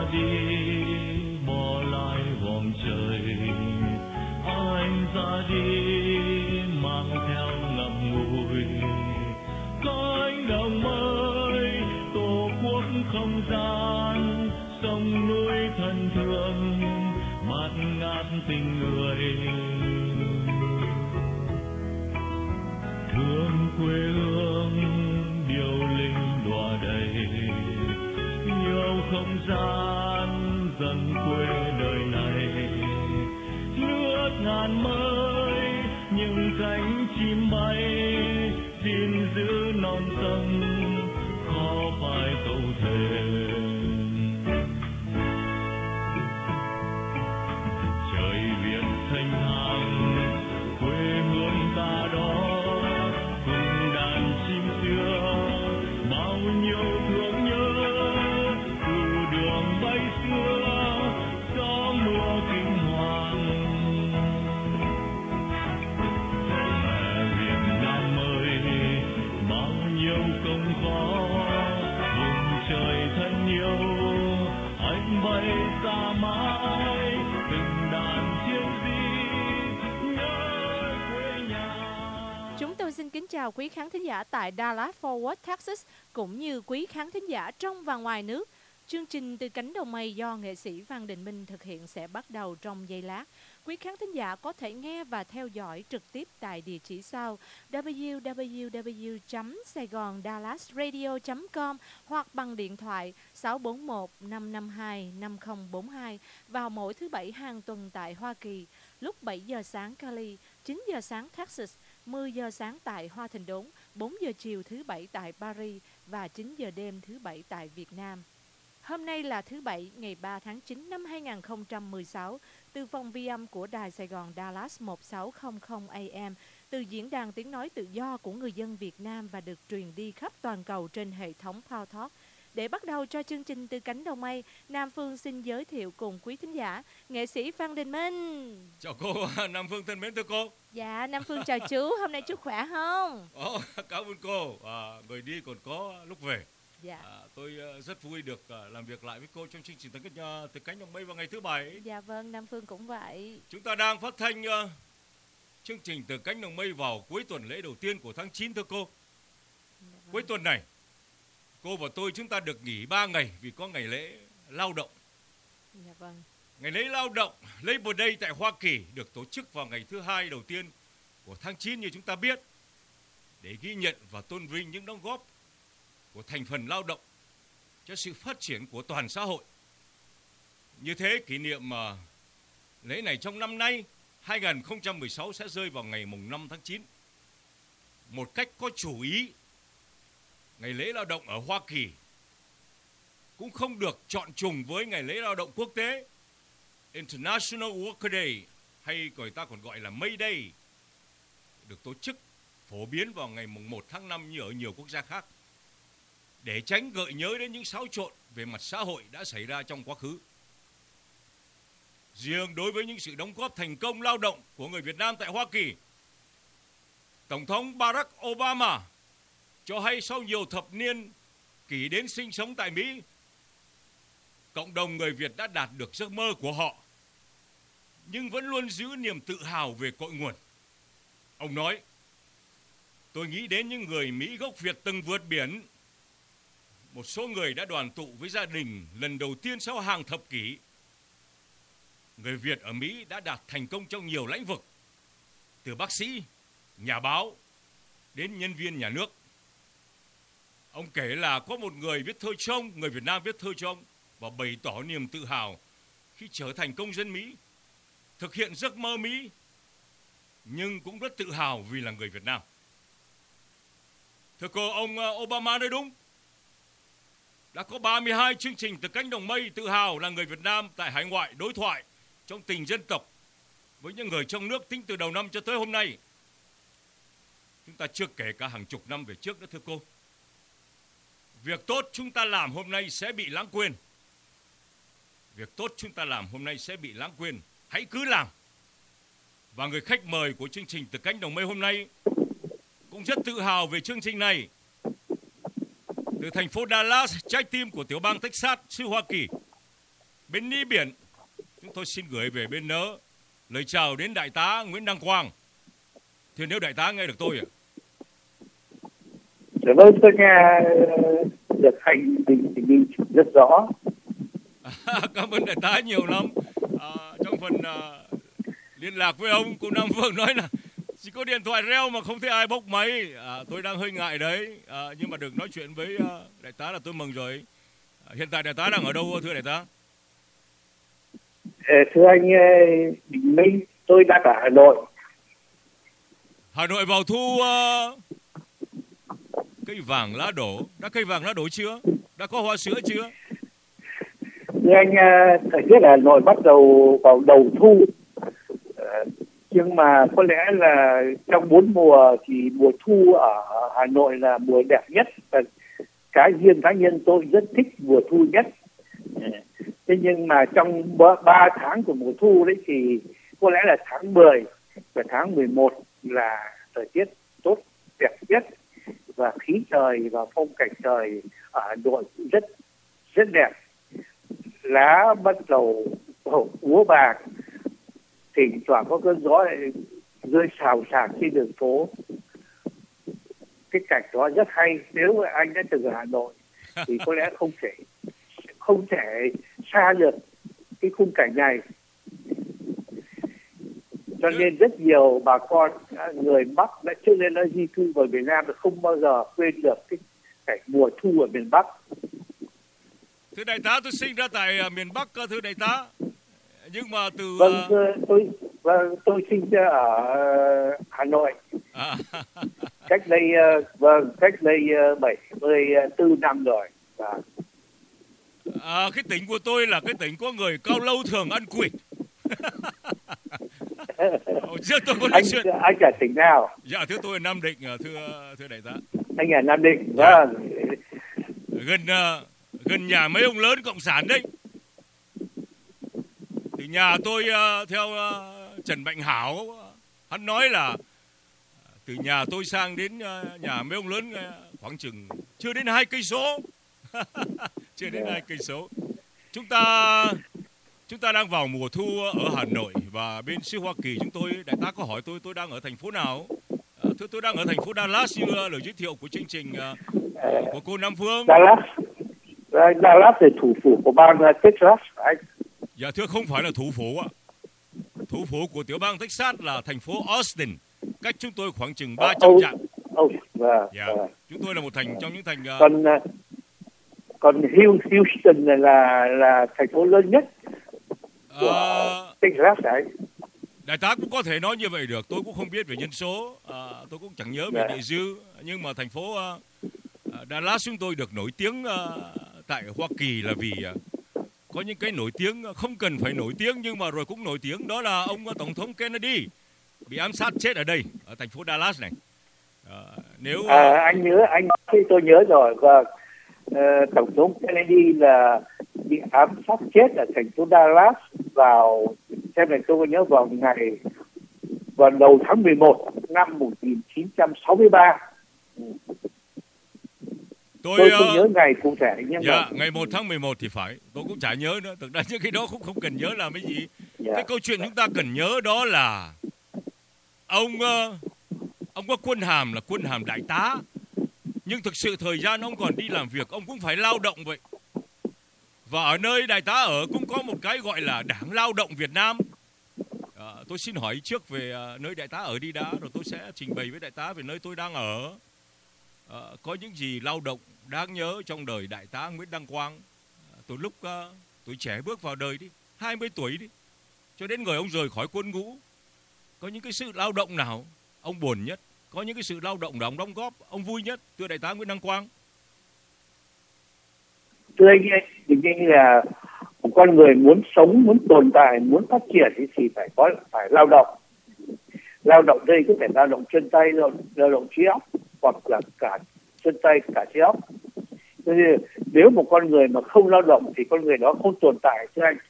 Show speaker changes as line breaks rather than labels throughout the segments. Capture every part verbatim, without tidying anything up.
đi bỏ lại vòng trời, anh ra đi mang theo ngậm ngùi cánh đồng mới, tổ quốc không gian sông núi thân thương bạt ngát tình người, thương quê hương điệu linh đọa đầy, yêu không gian dần quê đời này, nước ngàn mới những cánh chim bay, xin giữ non sông khó phải câu thề. Trời Việt thanh thang quê hương ta đó, cùng đàn chim xưa bao nhiêu thương nhớ, từ đường bay xưa gió mưa kinh hoàng. Mẹ Việt Nam ơi bao nhiêu công khó, vùng trời thân yêu anh bay ra mãi, từng đàn chiến sĩ nhớ quê nhà.
Chúng tôi xin kính chào quý khán thính giả tại Dallas Fort Worth, Texas, cũng như quý khán thính giả trong và ngoài nước. Chương trình Từ Cánh Đồng Mây do nghệ sĩ Phan Đình Minh thực hiện sẽ bắt đầu trong giây lát. Quý khán thính giả có thể nghe và theo dõi trực tiếp tại địa chỉ sau w w w chấm saigon dallas radio chấm com hoặc bằng điện thoại sáu bốn một năm năm hai năm không bốn hai vào mỗi thứ Bảy hàng tuần tại Hoa Kỳ, lúc bảy giờ sáng Cali, chín giờ sáng Texas, mười giờ sáng tại Hoa Thịnh Đốn, bốn giờ chiều thứ Bảy tại Paris và chín giờ đêm thứ Bảy tại Việt Nam. Hôm nay là thứ Bảy ngày ba tháng chín năm hai nghìn không trăm mười sáu, từ phòng vi âm của Đài Sài Gòn Dallas một sáu không không A M, từ diễn đàn tiếng nói tự do của người dân Việt Nam và được truyền đi khắp toàn cầu trên hệ thống Power Talk. Để bắt đầu cho chương trình Từ Cánh Đồng Mây, Nam Phương xin giới thiệu cùng quý thính giả nghệ sĩ Phan Đình Minh.
Chào cô, Nam Phương thân mến thưa cô.
Dạ, Nam Phương chào chú, hôm nay chú khỏe không?
Ồ, cảm ơn cô, à, người đi còn có lúc về.
Dạ.
À, tôi uh, rất vui được uh, làm việc lại với cô trong chương trình Từ, uh, Từ Cánh Đồng Mây vào ngày thứ Bảy.
Dạ vâng, Nam Phương cũng vậy.
Chúng ta đang phát thanh uh, chương trình Từ Cánh Đồng Mây vào cuối tuần lễ đầu tiên của tháng chín thưa cô.
Dạ vâng.
Cuối tuần này, cô và tôi chúng ta được nghỉ ba ngày vì có ngày lễ lao động.
Dạ vâng.
Ngày lễ lao động Labor Day tại Hoa Kỳ được tổ chức vào ngày thứ hai đầu tiên của tháng chín như chúng ta biết, để ghi nhận và tôn vinh những đóng góp của thành phần lao động cho sự phát triển của toàn xã hội. Như thế, kỷ niệm uh, lễ này trong năm nay hai nghìn không trăm mười sáu sẽ rơi vào ngày mùng năm tháng chín. Một cách có chủ ý, ngày lễ lao động ở Hoa Kỳ cũng không được chọn trùng với ngày lễ lao động quốc tế International Worker Day, hay người ta còn gọi là May Day, được tổ chức phổ biến vào ngày mùng một tháng năm như ở nhiều quốc gia khác, để tránh gợi nhớ đến những xáo trộn về mặt xã hội đã xảy ra trong quá khứ. Riêng đối với những sự đóng góp thành công lao động của người Việt Nam tại Hoa Kỳ, Tổng thống Barack Obama cho hay sau nhiều thập niên kỷ đến sinh sống tại Mỹ, cộng đồng người Việt đã đạt được giấc mơ của họ, nhưng vẫn luôn giữ niềm tự hào về cội nguồn. Ông nói, tôi nghĩ đến những người Mỹ gốc Việt từng vượt biển. Một số người đã đoàn tụ với gia đình lần đầu tiên sau hàng thập kỷ. Người Việt ở Mỹ đã đạt thành công trong nhiều lĩnh vực, từ bác sĩ, nhà báo đến nhân viên nhà nước. Ông kể là có một người viết thơ cho ông, người Việt Nam viết thơ cho ông và bày tỏ niềm tự hào khi trở thành công dân Mỹ, thực hiện giấc mơ Mỹ, nhưng cũng rất tự hào vì là người Việt Nam. Thưa cô, ông Obama nói đúng. Đã có ba mươi hai chương trình Từ Cánh Đồng Mây tự hào là người Việt Nam tại hải ngoại đối thoại trong tình dân tộc với những người trong nước tính từ đầu năm cho tới hôm nay. Chúng ta chưa kể cả hàng chục năm về trước nữa thưa cô. Việc tốt chúng ta làm hôm nay sẽ bị lãng quên. Việc tốt chúng ta làm hôm nay sẽ bị lãng quên. Hãy cứ làm. Và người khách mời của chương trình Từ Cánh Đồng Mây hôm nay cũng rất tự hào về chương trình này. Từ thành phố Dallas, trái tim của tiểu bang Texas, xứ Hoa Kỳ, bên Ni Biển, chúng tôi xin gửi về bên Nớ lời chào đến Đại tá Nguyễn Đăng Quang. Thì nếu Đại tá nghe được tôi ạ.
Dạ vâng, tôi nghe được hành tình tình rất rõ.
Cảm ơn Đại tá nhiều lắm. À, trong phần à, liên lạc với ông, cô Nam Phương nói là chỉ có điện thoại reo mà không thấy ai bốc máy. À, tôi đang hơi ngại đấy, à, nhưng mà được nói chuyện với uh, Đại tá là tôi mừng rồi. À, hiện tại Đại tá đang ở đâu thưa Đại tá?
À, thưa anh Bình Minh, tôi đang ở Hà Nội.
Hà Nội vào thu uh, cây vàng lá đổ. Đã cây vàng lá đổ chưa? Đã có hoa sữa chưa?
Thưa anh, thời tiết Hà Nội bắt đầu vào đầu thu. À, nhưng mà có lẽ là trong bốn mùa thì mùa thu ở Hà Nội là mùa đẹp nhất, và cá riêng cá nhân tôi rất thích mùa thu nhất. Thế nhưng mà trong ba tháng của mùa thu đấy thì có lẽ là tháng mười và tháng mười một là thời tiết tốt đẹp nhất, và khí trời và phong cảnh trời ở Hà Nội rất rất đẹp. Lá bắt đầu úa vàng, thỉnh thoảng có cơn gió lại rơi xào xạc trên đường phố. Cái cảnh đó rất hay. Nếu anh đã từng ở Hà Nội thì có lẽ không thể không thể xa được cái khung cảnh này. Cho nên rất nhiều bà con người Bắc đã trước lên đã di cư vào miền Nam, không bao giờ quên được cái cảnh mùa thu ở miền Bắc.
Thưa Đại tá, tôi sinh ra tại uh, miền Bắc, thưa Đại tá. Nhưng mà từ...
Vâng, uh... tôi vâng, tôi sinh ra ở Hà Nội. À. cách đây uh, vâng, cách đây uh, bảy mươi tư năm rồi. À.
À, cái tỉnh của tôi là cái tỉnh có người cao lâu thường ăn quỵt. Trước tôi có
anh,
chuyện...
anh ở tỉnh nào?
Dạ, thưa tôi ở Nam Định, thưa thưa Đại tá.
Anh ở Nam Định, vâng.
Gần uh, gần nhà mấy ông lớn cộng sản đấy. Thì nhà tôi uh, theo uh, Trần Mạnh Hảo, uh, hắn nói là uh, từ nhà tôi sang đến uh, nhà mấy ông lớn uh, khoảng chừng chưa đến hai cây số. Chưa đến hai cây số. Chúng ta chúng ta đang vào mùa thu ở Hà Nội, và bên xứ Hoa Kỳ chúng tôi, Đại tá có hỏi tôi tôi đang ở thành phố nào? Uh, thưa tôi đang ở thành phố Dallas như uh, lời giới thiệu của chương trình uh, của cô Nam Phương.
Dallas. Dallas là thủ phủ của bang Texas, anh.
Dạ thưa, không phải là thủ phủ ạ. Thủ phủ của tiểu bang Texas là thành phố Austin, cách chúng tôi khoảng chừng ba trăm dặm.
Oh, vâng,
dạ.
Vâng.
Chúng tôi là một thành trong những thành. Uh...
Còn còn Houston là là thành phố lớn nhất của uh... Texas đấy.
Đại tá cũng có thể nói như vậy được. Tôi cũng không biết về nhân số, uh, tôi cũng chẳng nhớ về địa dư, nhưng mà thành phố uh, Dallas chúng tôi được nổi tiếng uh, tại Hoa Kỳ là vì uh, có những cái nổi tiếng không cần phải nổi tiếng nhưng mà rồi cũng nổi tiếng, đó là ông uh, Tổng thống Kennedy bị ám sát chết ở đây, ở thành phố Dallas này. Uh, nếu uh...
à, anh nhớ anh tôi nhớ rồi, và uh, Tổng thống Kennedy là bị ám sát chết ở thành phố Dallas vào, xem này tôi có nhớ, vào ngày vào đầu tháng mười một năm một nghìn chín trăm sáu mươi ba. Tôi, tôi không uh, nhớ ngày cụ thể, nhưng
dạ,
mà
ngày một tháng mười một thì phải, tôi cũng chả nhớ nữa. Thực ra những cái đó cũng không cần nhớ làm cái gì. Dạ. Cái câu chuyện chúng ta cần nhớ đó là ông uh, ông có quân hàm là quân hàm đại tá, nhưng thực sự thời gian ông còn đi làm việc, ông cũng phải lao động vậy. Và ở nơi đại tá ở cũng có một cái gọi là Đảng Lao động Việt Nam. À, tôi xin hỏi trước về uh, nơi đại tá ở đi đã, rồi tôi sẽ trình bày với đại tá về nơi tôi đang ở. À, có những gì lao động đáng nhớ trong đời đại tá Nguyễn Đăng Quang à, từ lúc uh, tuổi trẻ bước vào đời đi, hai mươi tuổi đi, cho đến người ông rời khỏi quân ngũ. Có những cái sự lao động nào ông buồn nhất? Có những cái sự lao động nào ông đóng góp ông vui nhất, thưa đại tá Nguyễn Đăng Quang?
Thưa anh, hình như là một con người muốn sống, muốn tồn tại, muốn phát triển thì phải có phải lao động. Lao động đây có thể lao động chân tay, lao, lao động trí óc, hoặc là cả chân tay cả trí óc. Nếu một con người mà không lao động thì con người đó không tồn tại, thưa anh.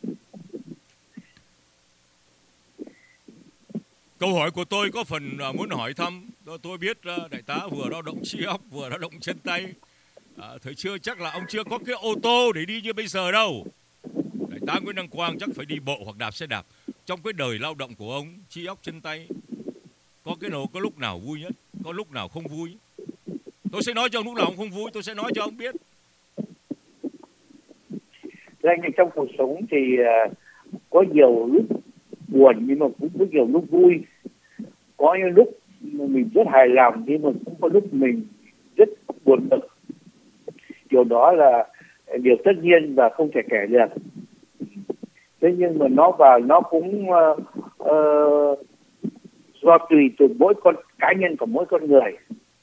Câu hỏi của tôi có phần muốn hỏi thăm. Tôi biết đại tá vừa lao động trí óc vừa lao động chân tay. À, thời xưa chắc là ông chưa có cái ô tô để đi như bây giờ đâu. Đại tá Nguyễn Đăng Quang chắc phải đi bộ hoặc đạp xe đạp. Trong cái đời lao động của ông, trí óc chân tay, có cái nào có lúc nào vui nhất, có lúc nào không vui. Tôi sẽ nói cho ông lúc nào ông không vui, tôi sẽ nói cho ông biết.
Anh trong cuộc sống thì uh, có nhiều lúc buồn nhưng mà cũng có nhiều lúc vui. Có những lúc mình rất hài lòng nhưng mà cũng có lúc mình rất buồn bực. Điều đó là điều tất nhiên và không thể kể được. Thế nhưng mà nó vào nó cũng uh, uh, do tùy từ mỗi con cá nhân của mỗi con người.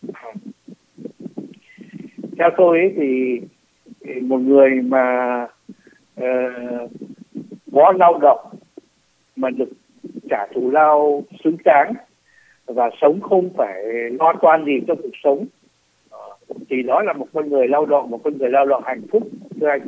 Theo tôi ấy, thì một người mà uh, có lao động mà được trả thù lao xứng đáng và sống không phải lo toan gì trong cuộc sống thì đó là một con người lao động, một con người lao động hạnh phúc, thưa anh.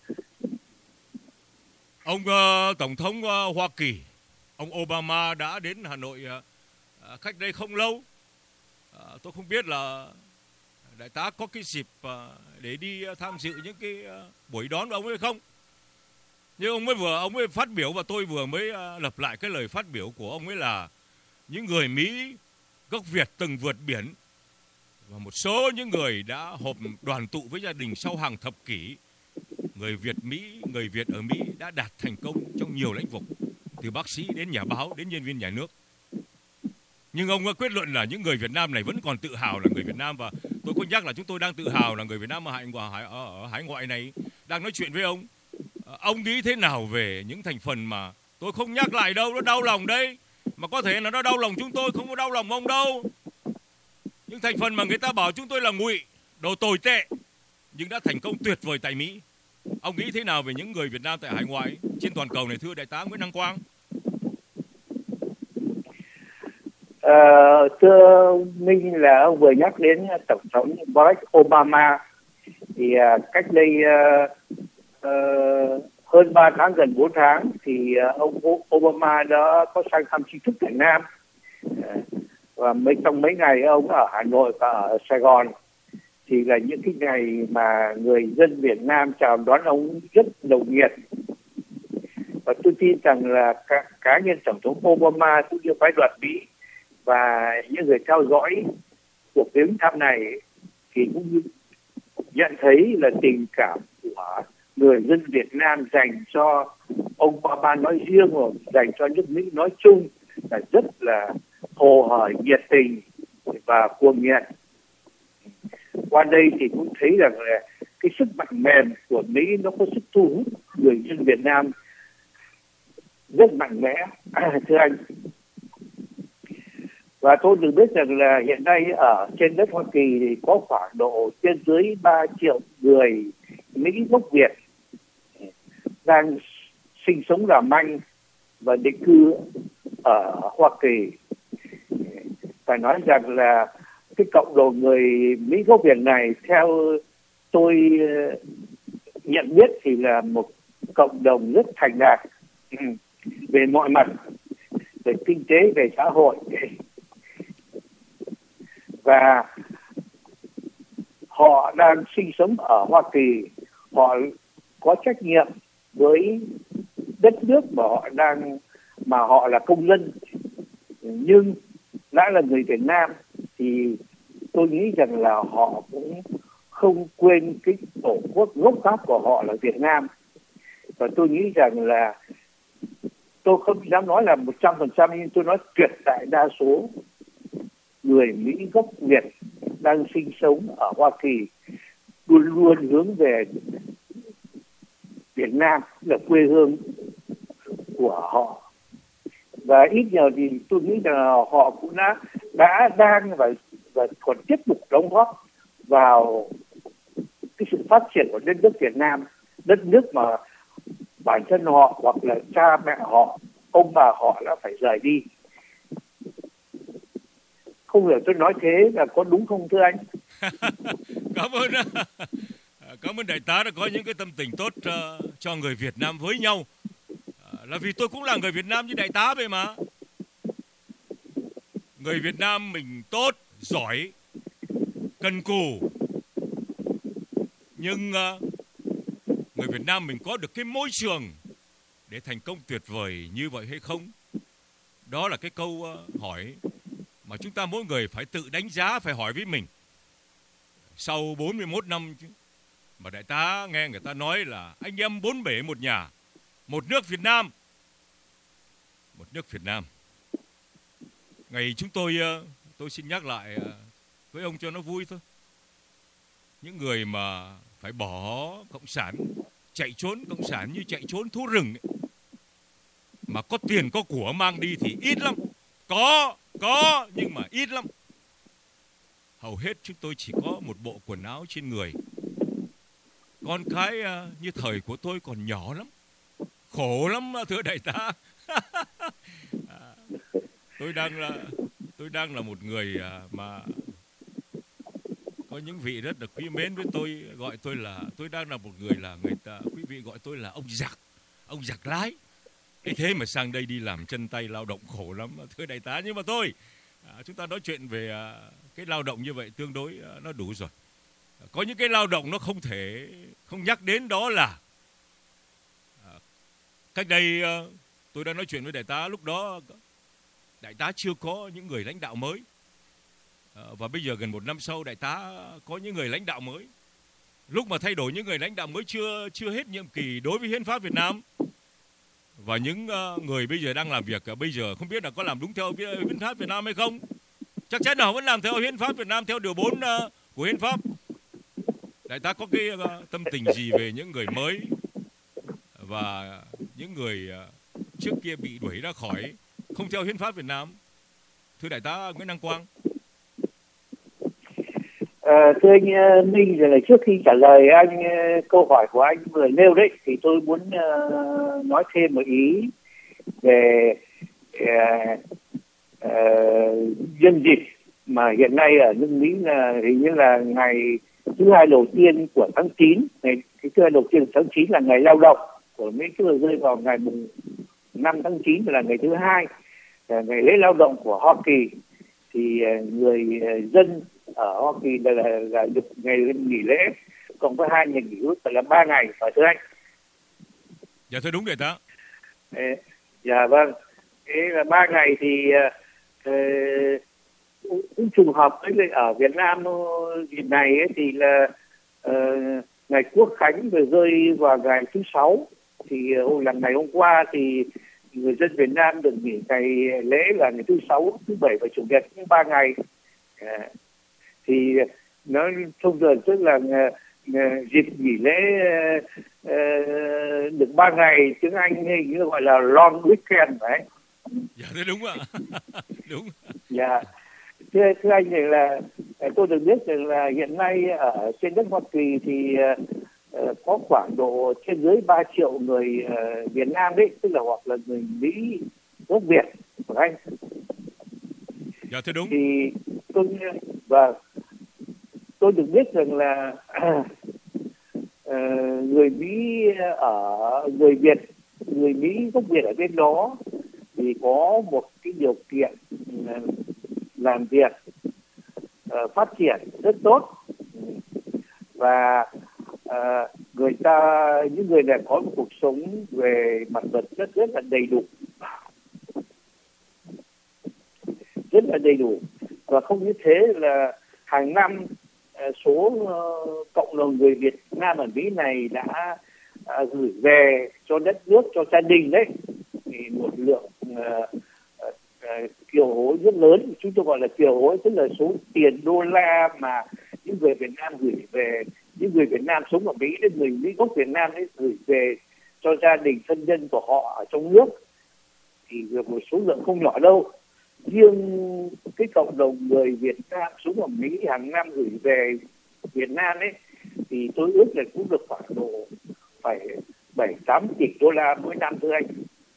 Ông uh, Tổng thống uh, Hoa Kỳ, ông Obama đã đến Hà Nội uh, cách đây không lâu. Uh, tôi không biết là đại tá có cái dịp uh, để đi uh, tham dự những cái uh, buổi đón của ông ấy không? Nhưng ông mới vừa ông ấy phát biểu và tôi vừa mới uh, lặp lại cái lời phát biểu của ông ấy là những người Mỹ gốc Việt từng vượt biển và một số những người đã họp đoàn tụ với gia đình sau hàng thập kỷ. Người Việt Mỹ, người Việt ở Mỹ đã đạt thành công trong nhiều lĩnh vực, từ bác sĩ đến nhà báo đến nhân viên nhà nước. Nhưng ông quyết luận là những người Việt Nam này vẫn còn tự hào là người Việt Nam, và tôi có nhắc là chúng tôi đang tự hào là người Việt Nam ở hải ngoại, ở hải ngoại này đang nói chuyện với ông. Ông nghĩ thế nào về những thành phần mà tôi không nhắc lại đâu, nó đau lòng đấy, mà có thể là nó đau lòng chúng tôi, không có đau lòng ông đâu. Những thành phần mà người ta bảo chúng tôi là ngụy, đồ tồi tệ, nhưng đã thành công tuyệt vời tại Mỹ. Ông nghĩ thế nào về những người Việt Nam tại hải ngoại trên toàn cầu này, thưa đại tá Nguyễn Đăng Quang?
À, thưa Minh, là ông vừa nhắc đến Tổng thống Barack Obama. Thì uh, cách đây uh, uh, hơn ba tháng, gần bốn tháng thì uh, ông Obama đã có sang thăm chính thức Việt Nam. Uh, và mấy trong mấy ngày ông ở Hà Nội và ở Sài Gòn thì là những cái ngày mà người dân Việt Nam chào đón ông rất nồng nhiệt. Và tôi tin rằng là cá, cá nhân Tổng thống Obama cũng như phái đoàn Mỹ và những người theo dõi cuộc viếng thăm này thì cũng nhận thấy là tình cảm của người dân Việt Nam dành cho ông Obama nói riêng và dành cho nước Mỹ nói chung là rất là hồ hởi, nhiệt tình và cuồng nhiệt. Qua đây thì cũng thấy rằng là cái sức mạnh mềm của Mỹ nó có sức thu hút người dân Việt Nam rất mạnh mẽ, thưa anh. Và tôi được biết rằng là hiện nay ở trên đất Hoa Kỳ thì có khoảng độ trên dưới ba triệu người Mỹ gốc Việt đang sinh sống làm ăn và định cư ở Hoa Kỳ. Phải nói rằng là cái cộng đồng người Mỹ gốc Việt này theo tôi nhận biết thì là một cộng đồng rất thành đạt về mọi mặt, về kinh tế, về xã hội. Và họ đang sinh sống ở Hoa Kỳ, họ có trách nhiệm với đất nước mà họ đang mà họ là công dân, nhưng đã là người Việt Nam thì tôi nghĩ rằng là họ cũng không quên cái tổ quốc gốc gác của họ là Việt Nam. Và tôi nghĩ rằng là tôi không dám nói là một trăm phần trăm, nhưng tôi nói tuyệt đại đa số người Mỹ gốc Việt đang sinh sống ở Hoa Kỳ luôn luôn hướng về Việt Nam là quê hương của họ. Và ít nhiều thì tôi nghĩ rằng là họ cũng đã đã đang và và còn tiếp tục đóng góp vào cái sự phát triển của đất nước Việt Nam, đất nước mà bản thân họ hoặc là cha mẹ họ, ông bà họ đã phải rời đi. Không hiểu tôi nói thế là có đúng không, thưa anh?
Cảm ơn cảm ơn đại tá đã có những cái tâm tình tốt uh, cho người Việt Nam với nhau. Uh, là vì tôi cũng là người Việt Nam như đại tá vậy mà. Người Việt Nam mình tốt, giỏi, cần cù. Nhưng uh, người Việt Nam mình có được cái môi trường để thành công tuyệt vời như vậy hay không? Đó là cái câu hỏi mà chúng ta mỗi người phải tự đánh giá, phải hỏi với mình. Sau bốn mươi mốt năm mà đại tá nghe người ta nói là anh em bốn bể một nhà, một nước Việt Nam, một nước Việt Nam. Ngày chúng tôi, tôi xin nhắc lại với ông cho nó vui thôi. Những người mà phải bỏ cộng sản, chạy trốn cộng sản như chạy trốn thú rừng ấy, mà có tiền có của mang đi thì ít lắm. Có, có nhưng mà ít lắm. Hầu hết chúng tôi chỉ có một bộ quần áo trên người. Con cái như thời của tôi còn nhỏ lắm, khổ lắm thưa đại tá. Tôi đang là tôi đang là một người mà có những vị rất là quý mến với tôi, gọi tôi là tôi đang là một người là người ta quý vị gọi tôi là ông giặc, ông giặc lái. Cái thế mà sang đây đi làm chân tay lao động khổ lắm thưa đại tá. Nhưng mà thôi, à, chúng ta nói chuyện về à, cái lao động như vậy tương đối à, nó đủ rồi. Có những cái lao động nó không thể không nhắc đến, đó là à, cách đây à, tôi đã nói chuyện với đại tá, lúc đó đại tá chưa có những người lãnh đạo mới, à, và bây giờ gần một năm sau đại tá có những người lãnh đạo mới. Lúc mà thay đổi những người lãnh đạo mới chưa chưa hết nhiệm kỳ đối với hiến pháp Việt Nam, và những uh, người bây giờ đang làm việc uh, bây giờ không biết là có làm đúng theo hiến pháp Việt Nam hay không. Chắc chắn là họ vẫn làm theo hiến pháp Việt Nam, theo điều bốn uh, của hiến pháp. Đại tá có cái uh, tâm tình gì về những người mới và những người uh, trước kia bị đuổi ra khỏi không theo hiến pháp Việt Nam, thưa đại tá Nguyễn Đăng Quang?
À, thưa anh uh, Minh, là trước khi trả lời anh uh, câu hỏi của anh vừa nêu đấy, thì tôi muốn uh, nói thêm một ý về uh, uh, nhân dịp mà hiện nay ở nước Mỹ là hình như là ngày thứ hai đầu tiên của tháng chín, ngày thứ hai đầu tiên của tháng chín là ngày lao động của Mỹ, tức là rơi vào ngày mùng năm tháng chín là ngày thứ hai, là ngày lễ lao động của Hoa Kỳ. Thì uh, người uh, dân ở Hoa Kỳ là, là, là được ngày nghỉ lễ cộng với hai ngày nghỉ ước là ba ngày, phải thưa anh?
Dạ thưa đúng rồi đó.
Ê, dạ vâng. Thế là ba ngày thì uh, cũng, cũng trùng hợp với ở Việt Nam dịp này ấy, thì là uh, ngày Quốc Khánh vừa rơi vào ngày thứ sáu, thì uh, là ngày hôm qua thì người dân Việt Nam được nghỉ ngày lễ là ngày thứ sáu, thứ bảy và chủ nhật, những ba ngày. Uh, thì nó thông thường tức là uh, uh, dịp nghỉ lễ uh, uh, được ba ngày, tiếng Anh hình như gọi là long weekend đấy.
Dạ thế đúng ạ. Đúng.
Dạ. Thưa, thưa anh thì là tôi được biết rằng là hiện nay ở trên đất Hoa Kỳ thì uh, có khoảng độ trên dưới ba triệu người uh, Việt Nam đấy, tức là hoặc là người Mỹ gốc Việt của anh.
Dạ thế đúng.
Thì tôi và tôi được biết rằng là uh, người Mỹ ở người Việt người Mỹ gốc Việt ở bên đó thì có một cái điều kiện uh, làm việc uh, phát triển rất tốt, và uh, người ta những người này có một cuộc sống về mặt vật chất rất là đầy đủ, rất là đầy đủ. Và không như thế là hàng năm uh, số uh, cộng đồng người Việt Nam ở Mỹ này đã uh, gửi về cho đất nước, cho gia đình đấy, thì một lượng uh, uh, kiều hối rất lớn, chúng tôi gọi là kiều hối, tức là số tiền đô la mà những người Việt Nam gửi về, những người Việt Nam sống ở Mỹ, đến người Mỹ gốc Việt Nam ấy gửi về cho gia đình thân nhân của họ ở trong nước, thì một số lượng không nhỏ đâu. Riêng cái cộng đồng người Việt Nam sống ở Mỹ hàng năm gửi về Việt Nam ấy thì tôi ước là cũng được khoảng độ phải bảy tám tỷ đô la mỗi năm thưa anh.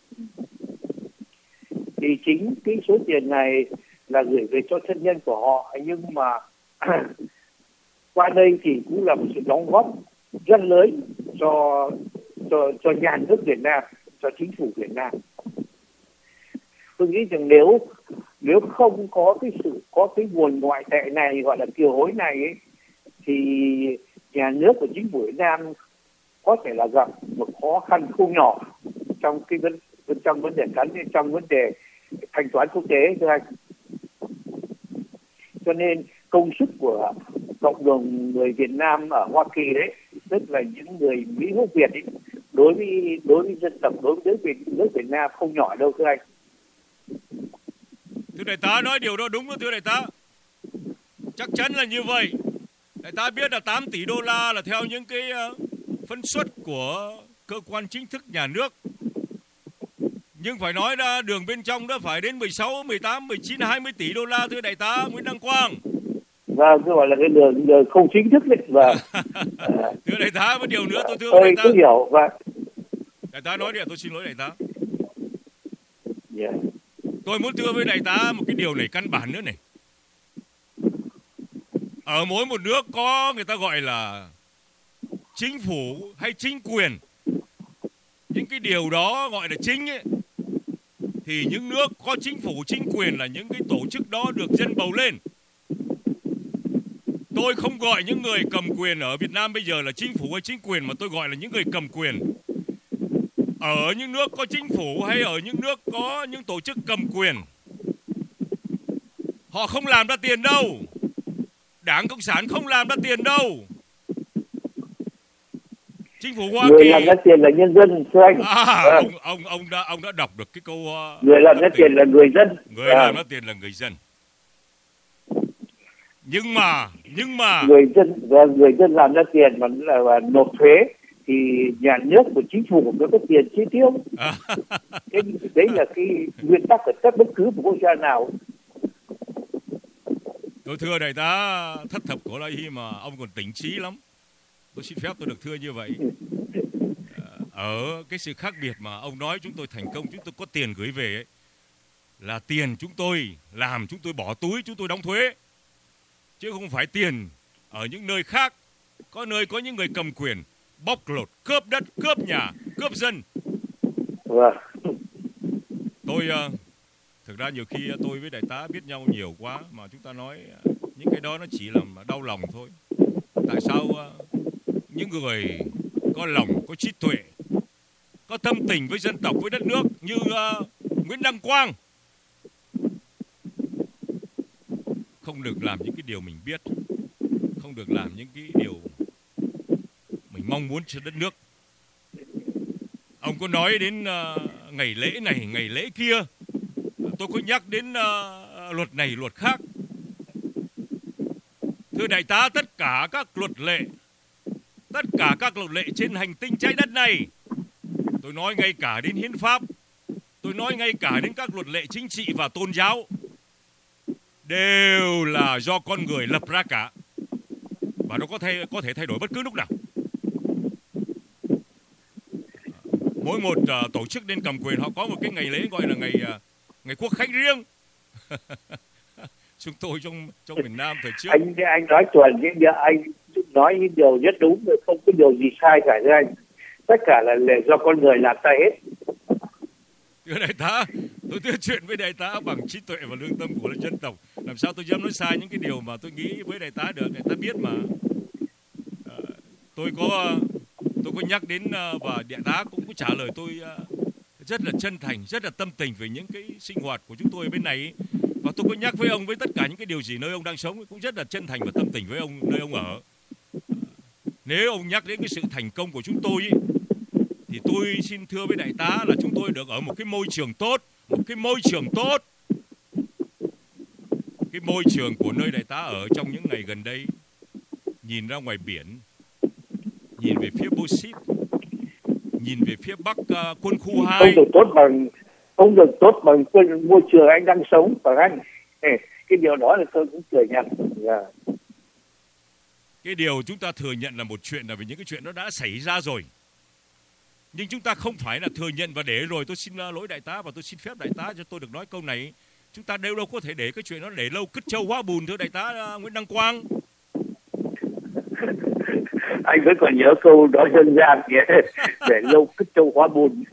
Thì chính cái số tiền này là gửi về cho thân nhân của họ, nhưng mà qua đây thì cũng là một sự đóng góp rất lớn cho cho cho nhà nước Việt Nam, cho chính phủ Việt Nam. Tôi nghĩ rằng nếu nếu không có cái sự có cái nguồn ngoại tệ này gọi là kiều hối này ấy, thì nhà nước của chính phủ Việt Nam có thể là gặp một khó khăn không nhỏ trong cái vấn trong vấn đề cán trong vấn đề thanh toán quốc tế thưa anh. Cho nên công sức của cộng đồng người Việt Nam ở Hoa Kỳ đấy, tức là những người Mỹ gốc Việt ấy, đối với đối với dân tộc, đối với nước Việt, nước Việt Nam không nhỏ đâu thưa anh.
Thưa đại tá nói điều đó đúng đó thưa đại tá. Chắc chắn là như vậy. Đại tá biết là tám tỷ đô la là theo những cái uh, phân suất của cơ quan chính thức nhà nước. Nhưng phải nói ra đường bên trong đó phải đến mười sáu, mười tám, mười chín, hai mươi tỷ đô la thưa đại tá Nguyễn Đăng Quang.
Vâng, cứ gọi là cái đường, đường không chính thức đấy. Và
thưa đại tá một điều nữa tôi thưa
tôi
đại tá.
cứ hiểu và
đại tá nói đi, tôi xin lỗi đại tá.
Yeah.
Tôi muốn thưa với đại tá một cái điều này căn bản nữa này. Ở mỗi một nước có người ta gọi là chính phủ hay chính quyền. Những cái điều đó gọi là chính ấy. Thì những nước có chính phủ, chính quyền là những cái tổ chức đó được dân bầu lên. Tôi không gọi những người cầm quyền ở Việt Nam bây giờ là chính phủ hay chính quyền, mà tôi gọi là những người cầm quyền. Ở những nước có chính phủ hay ở những nước có những tổ chức cầm quyền, họ không làm ra tiền đâu. Đảng Cộng sản không làm ra tiền đâu. Chính phủ Hoa
người
Kỳ
làm ra tiền là nhân dân thưa anh.
À,
à.
ông ông ông đã ông đã đọc được cái câu uh,
người làm ra tiền là người dân.
Người
à.
làm ra tiền là người dân. Nhưng mà nhưng mà
người dân người dân làm ra tiền mà là, là nộp thuế thì nhà nước của chính phủ mới có tiền chi tiêu.
à.
Đấy, đấy là cái nguyên tắc của tất bất cứ một quốc gia nào.
Tôi thưa đại tá thất thập cổ lai hy mà ông còn tỉnh trí lắm. Tôi xin phép tôi được thưa như vậy. Ở cái sự khác biệt mà ông nói chúng tôi thành công, chúng tôi có tiền gửi về ấy, là tiền chúng tôi làm, chúng tôi bỏ túi, chúng tôi đóng thuế, chứ không phải tiền ở những nơi khác. Có nơi có những người cầm quyền bóc lột, cướp đất, cướp nhà, cướp dân.
Vâng.
Tôi thực ra nhiều khi tôi với đại tá biết nhau nhiều quá mà chúng ta nói những cái đó nó chỉ làm đau lòng thôi. Tại sao những người có lòng, có trí tuệ, có tâm tình với dân tộc, với đất nước như uh, Nguyễn Đăng Quang không được làm những cái điều mình biết, không được làm những cái điều mình mong muốn cho đất nước. Ông có nói đến uh, ngày lễ này, ngày lễ kia, tôi có nhắc đến uh, luật này, luật khác. Thưa đại tá, tất cả các luật lệ, tất cả các luật lệ trên hành tinh trái đất này, tôi nói ngay cả đến hiến pháp, tôi nói ngay cả đến các luật lệ chính trị và tôn giáo, đều là do con người lập ra cả. Và nó có thể, có thể thay đổi bất cứ lúc nào. Mỗi một uh, tổ chức nên cầm quyền họ có một cái ngày lễ gọi là ngày uh, ngày quốc khánh riêng. Chúng tôi trong trong miền Nam thời trước.
Anh anh nói chuẩn những điều anh nói những điều rất đúng, không có điều gì sai cả thưa anh. Tất cả là, là do con người làm ra hết.
Thưa đại tá, tôi thưa chuyện với đại tá bằng trí tuệ và lương tâm của dân tộc. Làm sao tôi dám nói sai những cái điều mà tôi nghĩ với đại tá được, đại tá biết mà. À, tôi có tôi có nhắc đến và đại tá cũng có trả lời tôi rất là chân thành, rất là tâm tình về những cái sinh hoạt của chúng tôi bên này. Và tôi có nhắc với ông với tất cả những cái điều gì nơi ông đang sống cũng rất là chân thành và tâm tình với ông nơi ông ở. Nếu ông nhắc đến cái sự thành công của chúng tôi ý, thì tôi xin thưa với đại tá là chúng tôi được ở một cái môi trường tốt, một cái môi trường tốt. Cái môi trường của nơi đại tá ở trong những ngày gần đây, nhìn ra ngoài biển, nhìn về phía Bauxit, nhìn về phía bắc uh, quân khu hai.
Không được tốt bằng không được tốt bằng quân môi trường anh đang sống, phải anh. Cái điều đó là tôi cũng thừa nhận. Yeah.
Cái điều chúng ta thừa nhận là một chuyện, là vì những cái chuyện đó đã xảy ra rồi. Nhưng chúng ta không phải là thừa nhận và để rồi. Tôi xin lỗi đại tá và tôi xin phép đại tá cho tôi được nói câu này. Chúng ta đều đâu có thể để cái chuyện đó để lâu cứt trâu hóa bùn, thưa đại tá Nguyễn Đăng Quang.
Anh vẫn còn nhớ câu đó dân gian kìa, để lâu cứt trâu hóa bùn.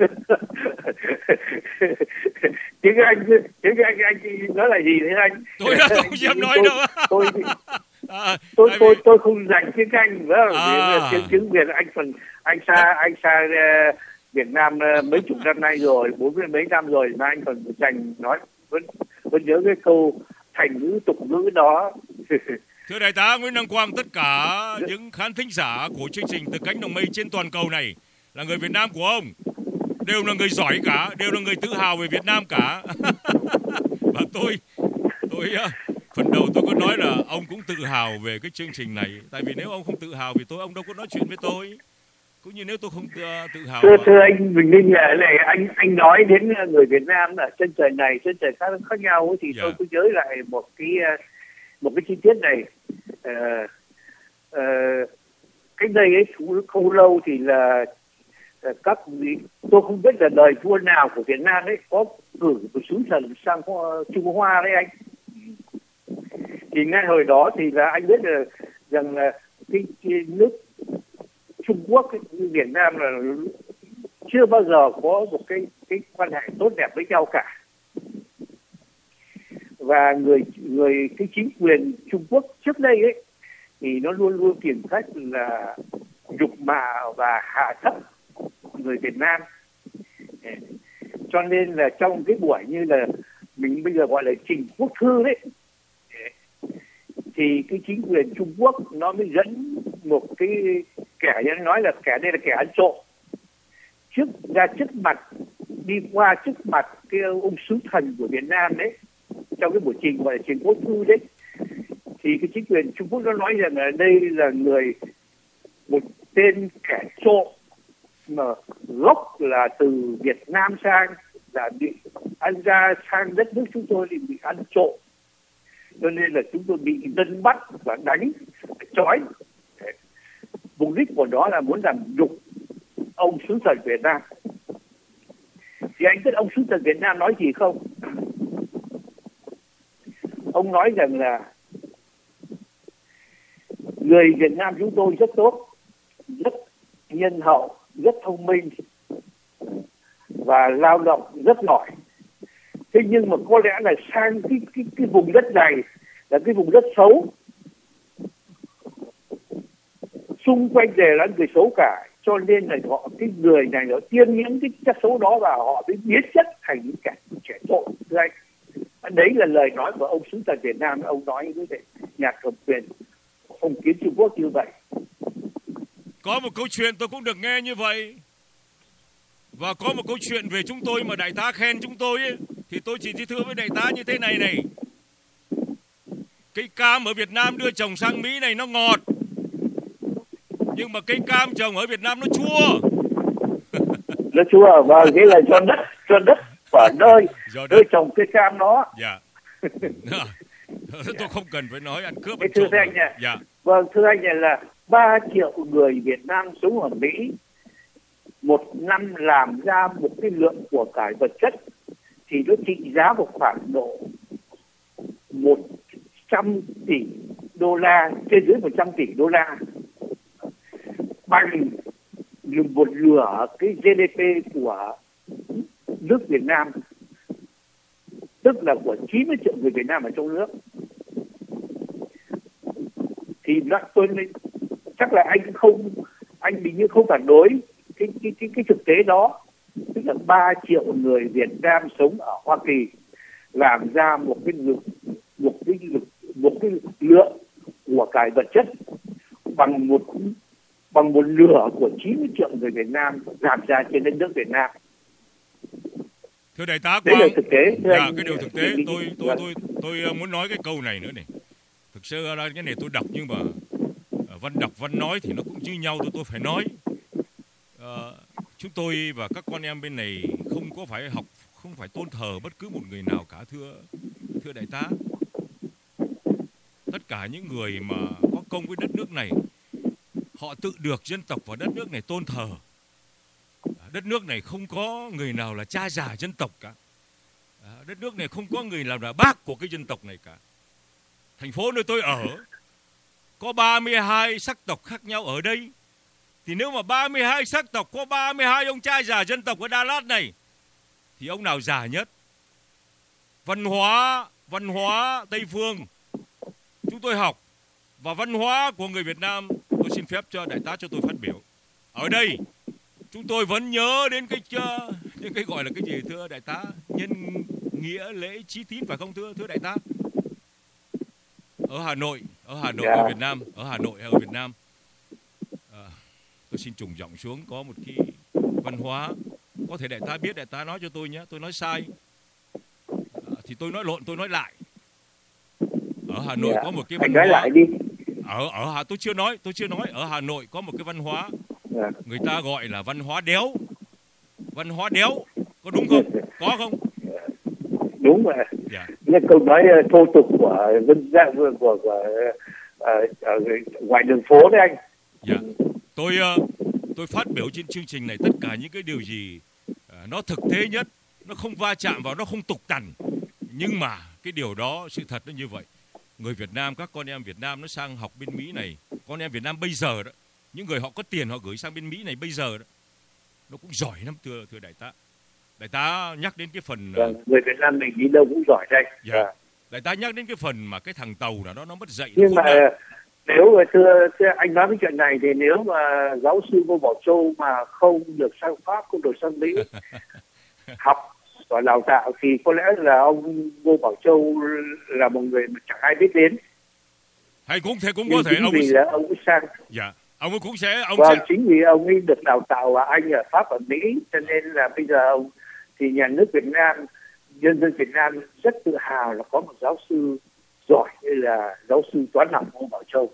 Tiếng Anh, tiếng Anh anh nói là gì thế anh?
Tôi đã không dám nói
tôi,
đâu.
Tôi
à,
tôi, tôi,
vì...
tôi không dành tiếng Anh nữa.
À.
Tiếng tiếng Việt anh phần anh xa anh xa Việt Nam mấy chục năm nay rồi, bốn mươi mấy năm rồi mà anh còn dành nói vẫn vẫn nhớ cái câu thành ngữ tục ngữ đó.
Thưa Đại tá Nguyễn Đăng Quang, tất cả những khán thính giả của chương trình Từ Cánh Đồng Mây trên toàn cầu này là người Việt Nam của ông, đều là người giỏi cả, đều là người tự hào về Việt Nam cả. Và tôi, tôi phần đầu tôi có nói là ông cũng tự hào về cái chương trình này. Tại vì nếu ông không tự hào vì tôi, ông đâu có nói chuyện với tôi. Cũng như nếu tôi không tự, tự hào.
Thưa, thưa anh Bình Minh này, anh anh nói đến người Việt Nam ở chân trời này, chân trời khác khác nhau thì dạ. Tôi cứ nhớ lại một cái một cái chi tiết này. À, à, cách đây ấy không, không lâu thì là các vị, tôi không biết là đời vua nào của Việt Nam ấy có cử một sứ thần sang Trung Hoa đấy anh. Thì ngay hồi đó thì là anh biết là rằng là cái, cái nước Trung Quốc ấy, Việt Nam là chưa bao giờ có một cái cái quan hệ tốt đẹp với nhau cả. Và người người cái chính quyền Trung Quốc trước đây ấy thì nó luôn luôn tìm cách là nhục mạ và hạ thấp người Việt Nam. Cho nên là trong cái buổi như là mình bây giờ gọi là trình quốc thư đấy, thì cái chính quyền Trung Quốc nó mới dẫn một cái kẻ, nó nói là kẻ đây là kẻ ăn trộm, trước ra trước mặt, đi qua trước mặt cái ông sứ thần của Việt Nam đấy, trong cái buổi trình gọi là trình quốc thư đấy, thì cái chính quyền Trung Quốc nó nói rằng là đây là người, một tên kẻ trộm mà gốc là từ Việt Nam sang, là bị ăn ra sang đất nước chúng tôi thì bị ăn trộm, cho nên là chúng tôi bị dân bắt và đánh, trói. Mục đích của đó là muốn làm nhục ông sứ thần Việt Nam. Thì anh biết ông sứ thần Việt Nam nói gì không? Ông nói rằng là người Việt Nam chúng tôi rất tốt, rất nhân hậu, rất thông minh và lao động rất giỏi. Thế nhưng mà có lẽ là sang cái cái cái vùng đất này là cái vùng đất xấu, xung quanh đều là người xấu cả, cho nên là họ cái người này nó tiêm nhiễm cái chất xấu đó và họ mới biến chất thành những kẻ trẻ trộm. Đấy là lời nói của ông sứ thần Việt Nam, ông nói với nhà cầm quyền phong kiến Trung Quốc như vậy.
Có một câu chuyện tôi cũng được nghe như vậy. Và có một câu chuyện về chúng tôi mà đại tá khen chúng tôi ấy, thì tôi chỉ thưa với đại tá như thế này này. Cây cam ở Việt Nam đưa trồng sang Mỹ này nó ngọt, nhưng mà cây cam trồng ở Việt Nam nó chua.
Nó chua, và cái là cho đất, cho đất ở nơi, nơi trồng cây cam đó.
Dạ. Tôi không cần phải nói ăn cướp.
Thưa anh nhỉ?
Dạ.
Vâng, thưa anh nhỉ, là ba triệu người Việt Nam sống ở Mỹ, một năm làm ra một cái lượng của cải vật chất thì nó trị giá một khoảng độ một trăm tỷ đô la, trên dưới một trăm tỷ đô la, bằng một nửa cái giê đê pê của nước Việt Nam, tức là của chín mươi triệu người Việt Nam ở trong nước. Thì tôi chắc là anh không, anh hình như không phản đối cái cái cái cái thực tế đó, tức là ba triệu người Việt Nam sống ở Hoa Kỳ làm ra một cái lực một cái lực một cái lượng của cải vật chất bằng một bằng một nửa của chín mươi triệu người Việt Nam làm ra trên đất nước Việt Nam.
Thưa đại tá Quang,
đấy là thực tế.
Dạ, anh, cái điều thực tế, tôi tôi tôi tôi muốn nói cái câu này nữa này. Thực sự là cái này tôi đọc nhưng mà văn đọc văn nói thì nó cũng như nhau, tôi tôi phải nói. À, chúng tôi và các con em bên này không có phải học, không phải tôn thờ bất cứ một người nào cả, thưa thưa đại tá. Tất cả những người mà có công với đất nước này, họ tự được dân tộc và đất nước này tôn thờ. Đất nước này không có người nào là cha già dân tộc cả. Đất nước này không có người nào là bác của cái dân tộc này cả. Thành phố nơi tôi ở có ba mươi hai sắc tộc khác nhau ở đây. Thì nếu mà ba mươi hai sắc tộc có ba mươi hai ông cha già dân tộc ở Đà Lạt này, thì ông nào già nhất? Văn hóa, văn hóa Tây Phương chúng tôi học, và văn hóa của người Việt Nam, tôi xin phép cho đại tá cho tôi phát biểu. Ở đây chúng tôi vẫn nhớ đến cái uh, những cái gọi là cái gì thưa đại tá, nhân nghĩa lễ chí tín phải không thưa thưa đại tá? Ở Hà Nội, ở Hà Nội
Yeah.
ở Việt Nam, ở Hà Nội ở Việt Nam. À, tôi xin trùng giọng xuống, có một cái văn hóa, có thể đại tá biết, đại tá nói cho tôi nhé, tôi nói sai à, thì tôi nói lộn, tôi nói lại. Ở Hà Nội
Yeah.
có một cái
Anh
văn
nói
hóa.
lại đi.
Ở ở Hà tôi chưa nói, tôi chưa nói. Ở Hà Nội có một cái văn hóa,
Yeah.
người ta gọi là văn hóa đéo. Văn hóa đéo, có đúng không? Có không?
Đúng rồi.
Dạ.
Những câu nói uh, thô tục của dân gian của, của, của uh, uh, ngoài đường phố đấy anh.
Dạ. Tôi uh, tôi phát biểu trên chương trình này tất cả những cái điều gì uh, nó thực tế nhất, nó không va chạm vào, nó không tục tằn. Nhưng mà cái điều đó sự thật nó như vậy. Người Việt Nam, các con em Việt Nam nó sang học bên Mỹ này, con em Việt Nam bây giờ đó, những người họ có tiền họ gửi sang bên Mỹ này bây giờ đó, nó cũng giỏi lắm thưa thưa đại tá. Đại tá nhắc đến cái phần
Vâng, người Việt Nam mình đi đâu cũng giỏi đây.
Dạ.
Yeah.
Đại tá nhắc đến cái phần mà cái thằng tàu là nó nó mất dạy.
Nhưng mà nào. Nếu thưa, thưa anh nói cái chuyện này thì nếu mà giáo sư Ngô Bảo Châu mà không được sang Pháp, không được sang Mỹ học và đào tạo thì có lẽ là ông Ngô Bảo Châu là một người mà chẳng ai biết đến.
Hay cũng thể cũng
Nhưng
có thể ông
vì là ông ấy sang.
Dạ, ông ấy cũng sẽ ông
và
sẽ
chính vì ông ấy được đào tạo ở Anh, ở Pháp, ở Mỹ, cho nên là bây giờ ông thì nhà nước Việt Nam, nhân dân Việt Nam rất tự hào là có một giáo sư giỏi như là giáo sư toán học Ngô Bảo Châu.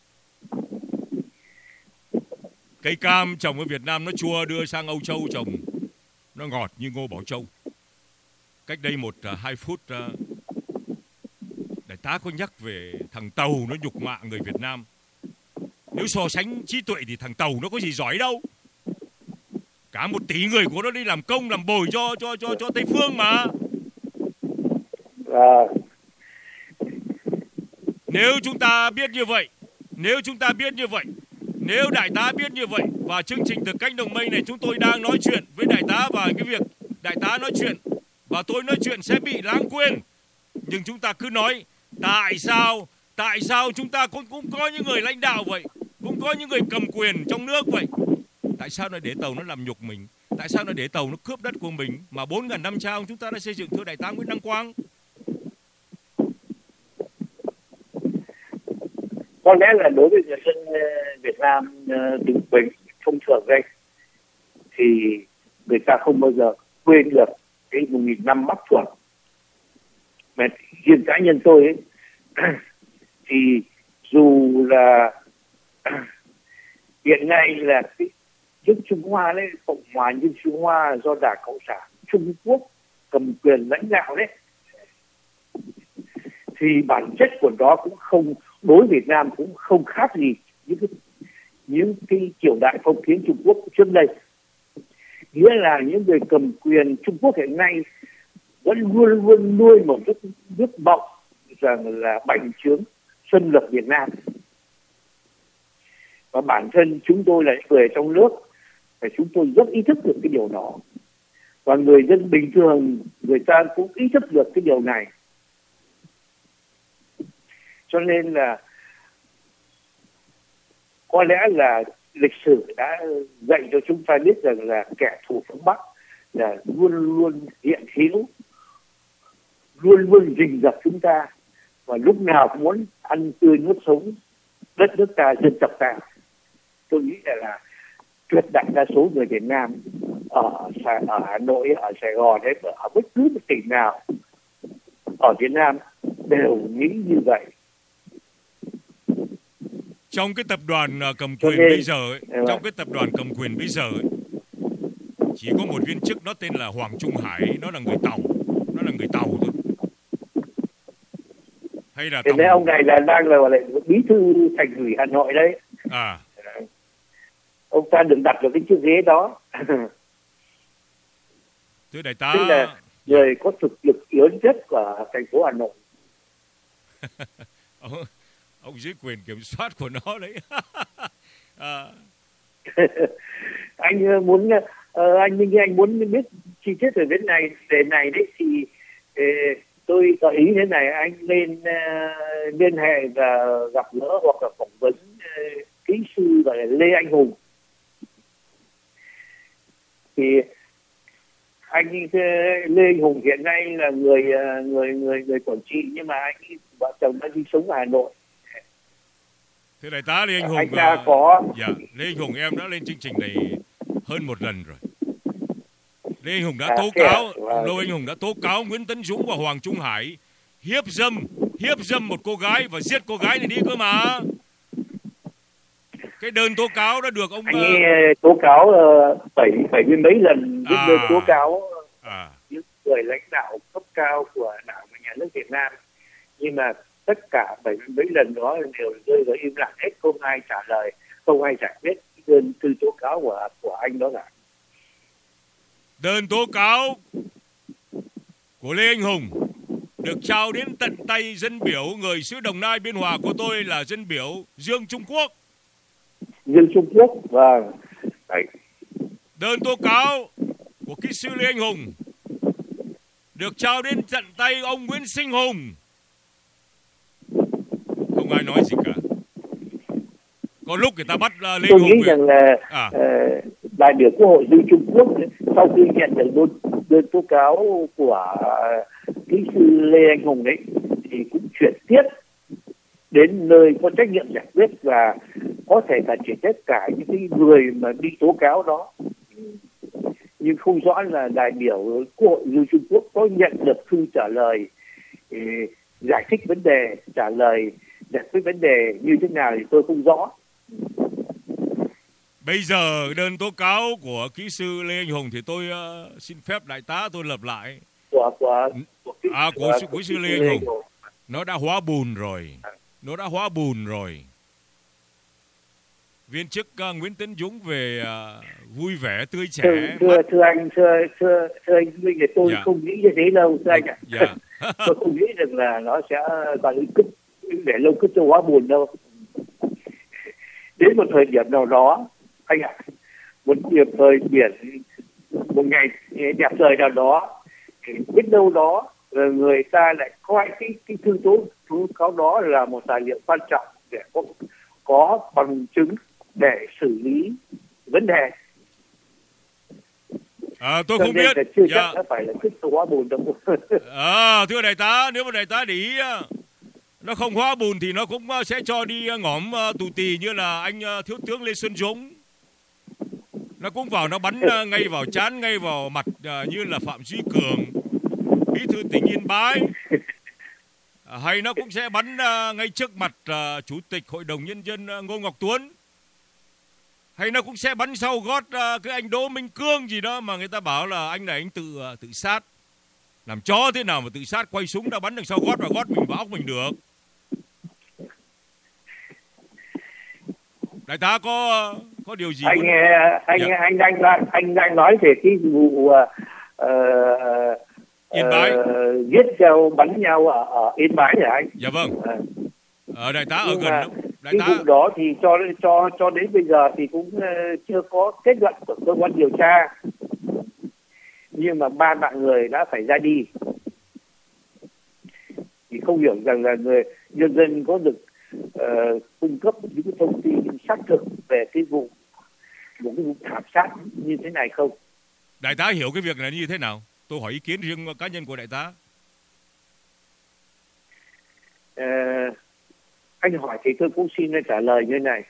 Cây cam trồng ở Việt Nam nó chua, đưa sang Âu Châu trồng nó ngọt như Ngô Bảo Châu. Cách đây một uh, hai phút uh, đại tá có nhắc về thằng Tàu nó nhục mạ người Việt Nam. Nếu so sánh trí tuệ thì thằng Tàu nó có gì giỏi đâu. Cả một tỷ người của nó đi làm công làm bồi cho cho cho cho Tây Phương mà.
À.
Nếu chúng ta biết như vậy, nếu chúng ta biết như vậy, nếu đại tá biết như vậy, và chương trình Từ Cánh Đồng Mây này chúng tôi đang nói chuyện với đại tá và cái việc đại tá nói chuyện và tôi nói chuyện sẽ bị lãng quên. Nhưng chúng ta cứ nói tại sao, tại sao chúng ta cũng, cũng có những người lãnh đạo vậy, cũng có những người cầm quyền trong nước vậy. Tại sao nó để Tàu nó làm nhục mình? Tại sao nó để Tàu nó cướp đất của mình mà bốn nghìn năm sau chúng ta đã xây dựng, thưa đại tá Nguyễn Đăng Quang?
Có lẽ là đối với người dân Việt Nam bình bình thông thường đây thì người ta không bao giờ quên được cái một nghìn năm Bắc thuộc. Mà riêng cá nhân tôi ấy, thì dù là hiện nay là cái nước Trung Hoa đấy, Cộng hòa Nhân dân Trung Hoa do Đảng Cộng sản Trung Quốc cầm quyền lãnh đạo đấy, thì bản chất của nó cũng không, đối Việt Nam cũng không khác gì những cái, những cái triều đại phong kiến Trung Quốc trước đây. Nghĩa là những người cầm quyền Trung Quốc hiện nay vẫn luôn luôn nuôi một giấc giấc mộng rằng là bành trướng xâm lược Việt Nam. Và bản thân chúng tôi là những người trong nước, và chúng tôi rất ý thức được cái điều đó. Và người dân bình thường người ta cũng ý thức được cái điều này. Cho nên là có lẽ là lịch sử đã dạy cho chúng ta biết rằng là kẻ thù phương Bắc là luôn luôn hiện hữu, luôn luôn rình rập chúng ta, và lúc nào cũng muốn ăn tươi nuốt sống đất nước ta, dân tộc ta. Tôi nghĩ là, là tuyệt đại đa số người Việt Nam ở ở Hà Nội, ở Sài Gòn đấy, ở bất cứ một tỉnh nào ở Việt Nam đều nghĩ như vậy.
Trong cái tập đoàn cầm quyền
nên,
bây giờ ấy,
ừ.
trong cái tập đoàn cầm quyền bây giờ ấy, chỉ có một viên chức nó tên là Hoàng Trung Hải, nó là người Tàu, nó là người Tàu thôi. Hay là
thì
Tàu...
ông này là đang là, là bí thư Thành ủy Hà Nội đấy.
À.
Ông ta được đặt vào cái chiếc ghế đó.
Thưa đại tá,
tức là người có thực lực lớn nhất của thành phố Hà Nội.
ông, ông dưới quyền kiểm soát của nó đấy. À.
Anh muốn uh, anh Minh anh muốn biết chi tiết về vấn này đề này đấy thì uh, tôi gợi ý thế này, anh nên uh, liên hệ và gặp gỡ hoặc là phỏng vấn uh, kỹ sư gọi là Lê Anh Hùng. thì anh Lê Anh Hùng hiện nay là người người người người Quảng Trị, nhưng mà anh vợ chồng đã đi sống ở Hà Nội.
Thưa đại tá Lê Anh Hùng,
anh ta có
dạ, Lê Anh Hùng em đã lên chương trình này hơn một lần rồi. Lê Anh Hùng đã
à,
tố cáo,
và...
Lê Anh Hùng đã tố cáo Nguyễn Tấn Dũng và Hoàng Trung Hải hiếp dâm, hiếp dâm một cô gái và giết cô gái này đi cơ mà. Cái đơn tố cáo đã được ông
anh ấy tố cáo bảy bảy mươi mấy lần viết
à,
đơn tố cáo
à.
những người lãnh đạo cấp cao của Đảng và Nhà nước Việt Nam, nhưng mà tất cả bảy mươi mấy lần đó đều rơi vào im lặng hết, không ai trả lời, không ai giải quyết đơn thư tố cáo của của anh đó cả.
Đơn tố cáo của Lê Anh Hùng được trao đến tận tay dân biểu người xứ Đồng Nai Biên Hòa của tôi là dân biểu Dương Trung Quốc.
Dương Trung Quốc và đấy.
Đơn tố cáo của kỹ sư Lê Anh Hùng được trao đến tận tay ông Nguyễn Sinh Hùng. Không ai nói gì cả. Có lúc người ta bắt uh, Lê
Tôi
Hùng
nghĩ rằng là
à.
uh, đại biểu Quốc hội Dương Trung Quốc sau khi nhận được đơn, đơn tố cáo của kỹ sư Lê Anh Hùng đấy thì cũng chuyển tiếp đến nơi có trách nhiệm giải quyết, và có thể là chuyển tất cả những cái người mà đi tố cáo đó. Nhưng không rõ là đại biểu Quốc hội Dương Trung Quốc có nhận được thư trả lời eh, giải thích vấn đề, trả lời giải quyết vấn đề như thế nào thì tôi không rõ.
Bây giờ đơn tố cáo của kỹ sư Lê Anh Hùng thì tôi uh, xin phép đại tá tôi lập lại.
Của của của, kỹ,
à, của,
của,
của,
của
kỹ sư Lê Anh Hùng. Hùng. Nó đã hóa bùn rồi. Nó đã hóa bùn rồi. Viên chức uh, Nguyễn Tấn Dũng về uh, vui vẻ tươi trẻ.
Thưa, thưa, thưa anh, thưa thưa thưa anh Minh, thì tôi dạ. không nghĩ như thế đâu, thưa anh ạ.
Dạ.
Tôi không nghĩ được là nó sẽ gọi là cứt để lâu cứt cho hóa bùn đâu. Đến một thời điểm nào đó, anh ạ, một điểm thời biển, một ngày đẹp trời nào đó, thì biết đâu đó người ta lại coi cái cái thư tố tố cáo đó là một tài liệu quan trọng để có có bằng chứng để xử lý vấn đề.
À, tôi không biết.
Chưa
dạ.
chắc đã phải là cứt cho hóa bùn đâu.
À, thưa đại tá, nếu mà đại tá để ý, nó không hóa bùn thì nó cũng sẽ cho đi ngõm tù tì như là anh thiếu tướng Lê Xuân Dũng. Nó cũng vào nó bắn ngay vào trán, ngay vào mặt như là Phạm Duy Cường, bí thư tỉnh Yên Bái. Hay nó cũng sẽ bắn ngay trước mặt chủ tịch Hội đồng Nhân dân Ngô Ngọc Tuấn. Hay nó cũng sẽ bắn sau gót cái anh Đỗ Minh Cương gì đó mà người ta bảo là anh này anh tự tự sát. Làm chó thế nào mà tự sát, quay súng đã bắn đằng sau gót và gót mình vào óc mình được. Đại tá có có điều gì
anh
muốn...
anh
dạ.
anh đang anh đang nói về cái vụ uh,
Yên Bái
uh, giết nhau bắn nhau ở, ở Yên Bái hả anh?
Dạ vâng. Ở đại tá ở
Nhưng
gần
mà
đó. Đại
cái
tá...
vụ đó thì cho cho cho đến bây giờ thì cũng uh, chưa có kết luận của cơ quan điều tra, nhưng mà ba mạng người đã phải ra đi, thì không hiểu rằng là người nhân dân có được uh, cung cấp những thông tin xác thực về cái vụ một cái vụ thảm sát như thế này không?
Đại tá hiểu cái việc này như thế nào? Tôi hỏi ý kiến riêng cá nhân của đại tá.
Uh, anh hỏi thì tôi cũng xin trả lời như này.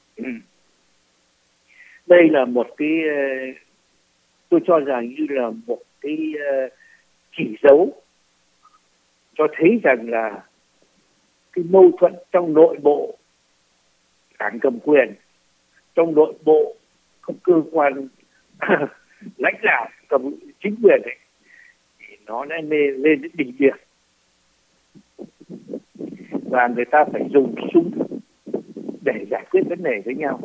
Đây là một cái uh, tôi cho rằng như là một cái uh, chỉ dấu cho thấy rằng là cái mâu thuẫn trong nội bộ đảng cầm quyền, trong nội bộ các cơ quan lãnh đạo cầm chính quyền ấy, thì nó đã lên, lên đến đỉnh điểm, và người ta phải dùng súng để giải quyết vấn đề với nhau.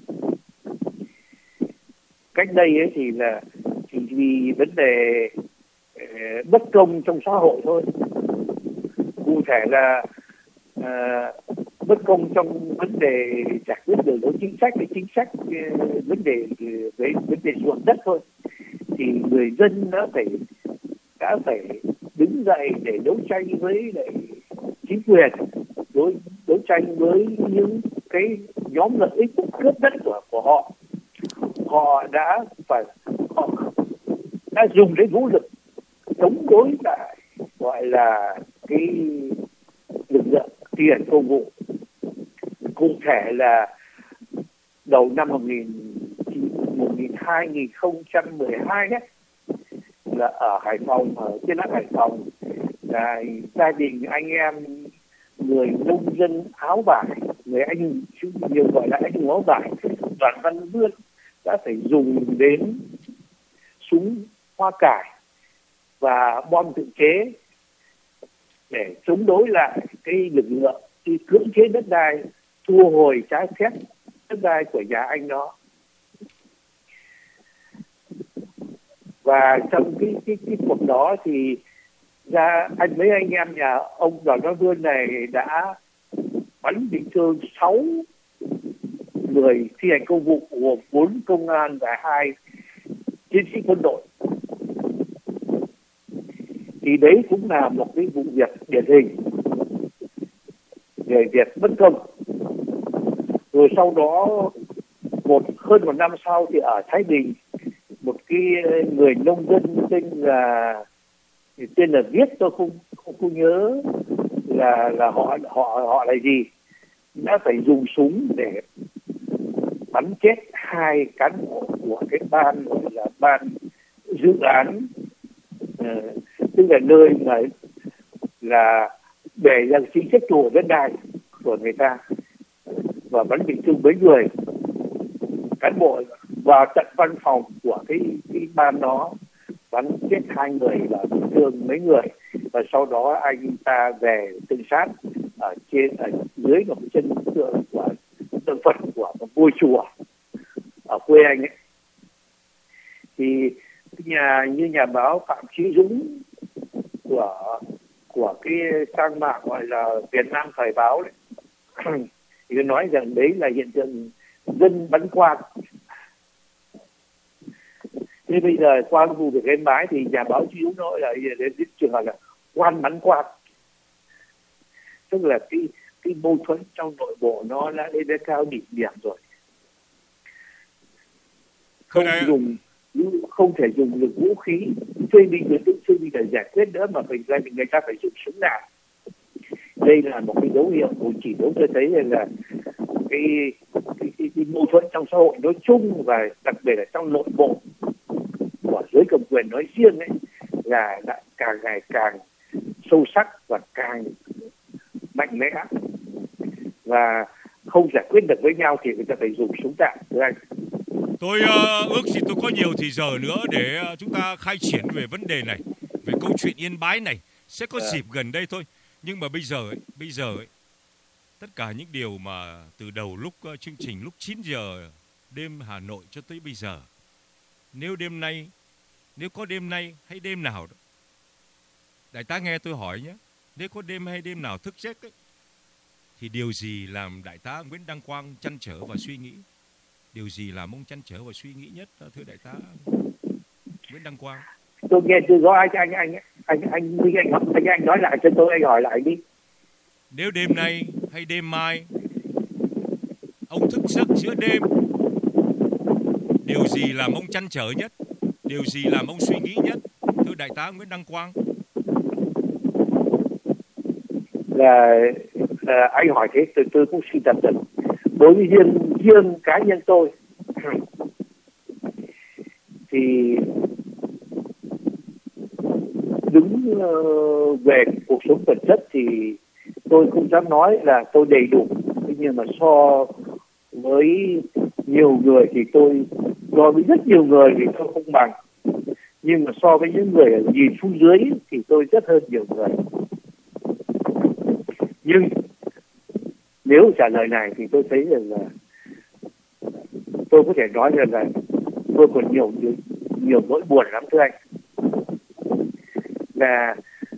Cách đây ấy thì là chỉ vì vấn đề uh, bất công trong xã hội thôi. Cụ thể là uh, bất công trong vấn đề giải quyết đường lối chính sách, cái chính sách uh, vấn đề uh, với vấn đề ruộng đất thôi, thì người dân đã phải đã phải đứng dậy để đấu tranh với lại chính quyền, đối đấu tranh với những cái nhóm lợi ích cướp đất của của họ. Họ đã phải họ đã dùng đến vũ lực chống đối lại gọi là cái lực lượng thi hành công vụ. Cụ thể là đầu năm một nghìn hai trăm mười hai đấy, là ở Hải Phòng, ở trên đất Hải Phòng, là gia đình anh em người nông dân áo vải, người anh nhiều gọi là anh áo vải, Đoàn Văn Vươn đã phải dùng đến súng hoa cải và bom tự chế để chống đối lại cái lực lượng đi cưỡng chế đất đai, thu hồi trái phép đất đai của nhà anh đó. Và trong cái cái cái cuộc đó thì ra anh mấy anh em nhà ông Đoàn Văn Vươn này đã bắn bị thương sáu người thi hành công vụ, gồm bốn công an và hai chiến sĩ quân đội. Thì đấy cũng là một cái vụ việc điển hình về việc bất công. Rồi sau đó một hơn một năm sau thì ở Thái Bình, một cái người nông dân tên là tên là Viết, tôi không không, không nhớ là là họ họ họ là gì, đã phải dùng súng để bắn chết hai cán bộ của cái ban gọi là ban dự án, uh, tức là nơi mà là để ra chính sách chủ đất đai của người ta, và bắn bị thương mấy người cán bộ vào tận văn phòng của cái cái ban đó, bắn chết hai người và bị thương mấy người. Và sau đó anh ta về tự sát ở trên ở dưới một chân tượng của tượng Phật của một ngôi chùa ở quê anh ấy. Thì nhà như nhà báo Phạm Chí Dũng của của cái trang mạng gọi là Việt Nam Thời báo đấy thì nói rằng đấy là hiện tượng dân bắn quang. Thế bây giờ qua vụ việc Yên Bái thì nhà báo Chí Dũng nói là đến trường hợp là quan bắn quang, tức là cái cái mâu thuẫn trong nội bộ nó đã lên đến cao đỉnh điểm rồi, không
này...
dùng không thể dùng được vũ khí phê bình được tự phê bình để giải quyết nữa, mà phải người ta phải dùng súng đạn. Đây là một cái dấu hiệu của chỉ dấu cho thấy là cái cái, cái, cái mâu thuẫn trong xã hội nói chung và đặc biệt là trong nội bộ của giới cầm quyền nói riêng ấy là lại càng ngày càng sâu sắc và càng mạnh mẽ, và không giải quyết được với nhau thì người ta phải dùng súng đạn. Thưa anh,
tôi uh, ước gì tôi có nhiều thì giờ nữa để uh, chúng ta khai triển về vấn đề này, về câu chuyện Yên Bái này sẽ có dịp gần đây thôi. Nhưng mà bây giờ ấy, bây giờ ấy, tất cả những điều mà từ đầu lúc uh, chương trình lúc chín giờ đêm Hà Nội cho tới bây giờ, nếu đêm nay, nếu có đêm nay hay đêm nào đó, đại tá nghe tôi hỏi nhé, nếu có đêm hay đêm nào thức giấc ấy, thì điều gì làm đại tá Nguyễn Đăng Quang trăn trở và suy nghĩ? Điều gì làm ông trăn trở và suy nghĩ nhất, thưa đại tá Nguyễn Đăng Quang?
Tôi nghe chưa rõ anh anh anh anh anh anh anh, anh, anh nói lại cho tôi, anh hỏi lại đi.
Nếu đêm nay hay đêm mai ông thức giấc giữa đêm, điều gì làm ông trăn trở nhất? Điều gì làm ông suy nghĩ nhất, thưa đại tá Nguyễn Đăng Quang?
Là, là anh hỏi thế tôi, tôi cũng suy tập được. Đối với riêng riêng cá nhân tôi thì đứng uh, về cuộc sống vật chất thì tôi không dám nói là tôi đầy đủ, nhưng mà so với nhiều người thì tôi so với rất nhiều người thì tôi không bằng, nhưng mà so với những người ở nhìn xuống dưới thì tôi rất hơn nhiều người. Nhưng nếu trả lời này thì tôi thấy rằng là tôi có thể nói rằng là tôi còn nhiều nhiều, nhiều nỗi buồn lắm thưa anh. Là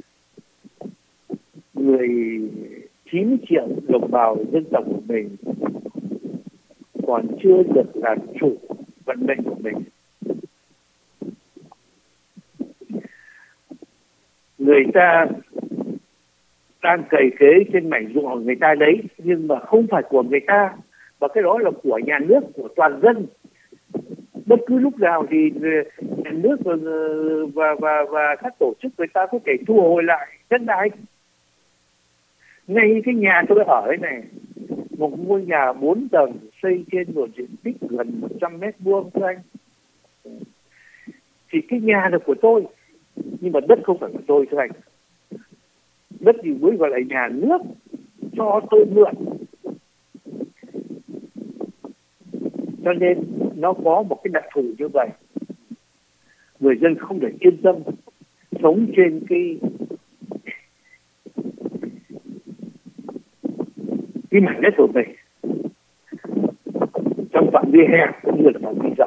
người chín triệu đồng bào dân tộc của mình còn chưa được làm chủ vận mệnh của mình. Người ta đang cày cấy trên mảnh ruộng của người ta đấy, nhưng mà không phải của người ta, và cái đó là của nhà nước, của toàn dân. bất cứ lúc nào thì nhà nước và và và, và các tổ chức người ta có thể thu hồi lại đất đai. Ngay cái nhà tôi ở ấy này, một ngôi nhà bốn tầng xây trên một diện tích gần một trăm mét vuông thưa anh, thì cái nhà là của tôi nhưng mà đất không phải của tôi thưa anh. Đất thì mới gọi là nhà nước cho tôi mượn, cho nên nó có một cái đặc thù như vậy. Người dân không được yên tâm sống trên cái cái mảnh đất của mình trong phạm vi hẹp cũng như là phạm vi rộng.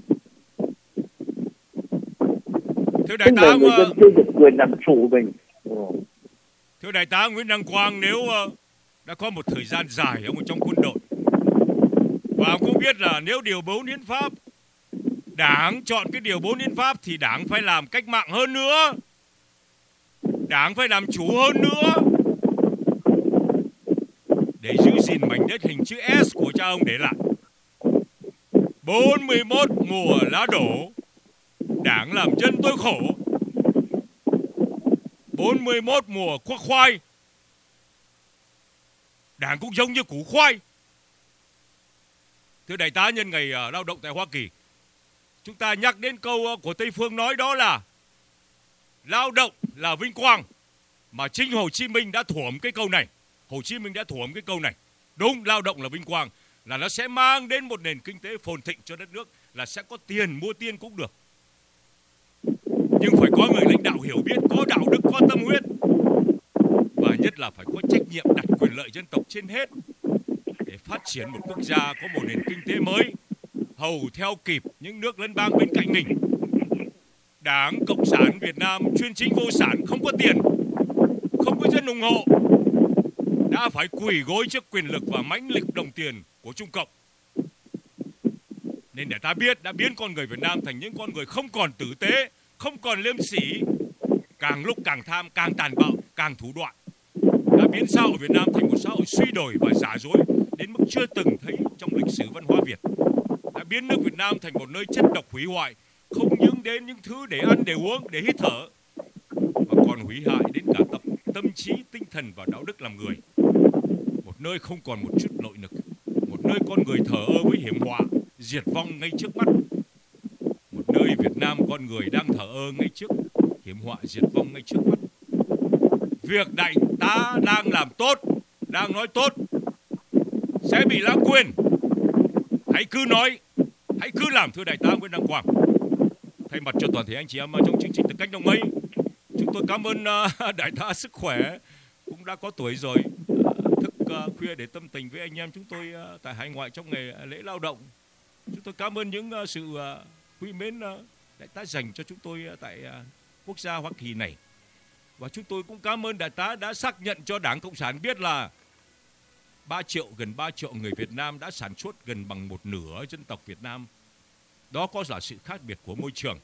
Thưa đại tá,
người dân chưa được quyền làm chủ mình.
Thưa đại tá Nguyễn Đăng Quang, nếu đã có một thời gian dài ông ở trong quân đội và ông cũng biết là nếu điều bốn hiến pháp, Đảng chọn cái điều bốn hiến pháp thì Đảng phải làm cách mạng hơn nữa, Đảng phải làm chủ hơn nữa để giữ gìn mảnh đất hình chữ S của cha ông để lại. bốn mươi mốt mùa lá đổ, Đảng làm dân tôi khổ. bốn mươi mốt mùa khoác khoai, Đảng cũng giống như củ khoai. Thưa đại tá, nhân ngày uh, lao động tại Hoa Kỳ, chúng ta nhắc đến câu uh, của Tây Phương nói đó là lao động là vinh quang, mà chính Hồ Chí Minh đã thuẩm cái câu này. Hồ Chí Minh đã thuẩm cái câu này. Đúng, lao động là vinh quang, là nó sẽ mang đến một nền kinh tế phồn thịnh cho đất nước, là sẽ có tiền, mua tiền cũng được. Nhưng phải có người lãnh đạo hiểu biết, có đạo đức, có tâm huyết, và nhất là phải có trách nhiệm đặt quyền lợi dân tộc trên hết để phát triển một quốc gia có một nền kinh tế mới, hầu theo kịp những nước lân bang bên cạnh mình. Đảng Cộng sản Việt Nam chuyên chính vô sản, không có tiền, không có dân ủng hộ, đã phải quỳ gối trước quyền lực và mãnh lực đồng tiền của Trung Cộng. Nên để ta biết đã biến con người Việt Nam thành những con người không còn tử tế, không còn liêm sỉ, càng lúc càng tham, càng tàn bạo, càng thủ đoạn. Đã biến xã hội Việt Nam thành một xã hội suy đồi và giả dối đến mức chưa từng thấy trong lịch sử văn hóa Việt. Đã biến nước Việt Nam thành một nơi chất độc hủy hoại, không những đến những thứ để ăn, để uống, để hít thở, mà còn hủy hại đến cả tập tâm trí, tinh thần và đạo đức làm người. Một nơi không còn một chút nội lực, một nơi con người thờ ơ với hiểm họa, diệt vong ngay trước mắt. Một nơi Việt Nam con người đang thờ ơ ngay trước hiểm họa, diệt vong ngay trước mắt. Việc đại tá đang làm tốt, đang nói tốt, sẽ bị lãng quên. Hãy cứ nói, hãy cứ làm, thưa đại tá Nguyễn Đăng Quang. Thay mặt cho toàn thể anh chị em trong chương trình Từ Cánh Đồng Mây, chúng tôi cảm ơn uh, đại tá sức khỏe, cũng đã có tuổi rồi, uh, thức uh, khuya để tâm tình với anh em chúng tôi uh, tại hải ngoại trong ngày uh, lễ lao động. Chúng tôi cảm ơn những uh, sự uh, quý mến uh, đại tá dành cho chúng tôi uh, tại uh, quốc gia Hoa Kỳ này. Và chúng tôi cũng cảm ơn đại tá đã xác nhận cho Đảng Cộng sản biết là ba triệu, gần ba triệu người Việt Nam đã sản xuất gần bằng một nửa dân tộc Việt Nam. Đó có là sự khác biệt của môi trường.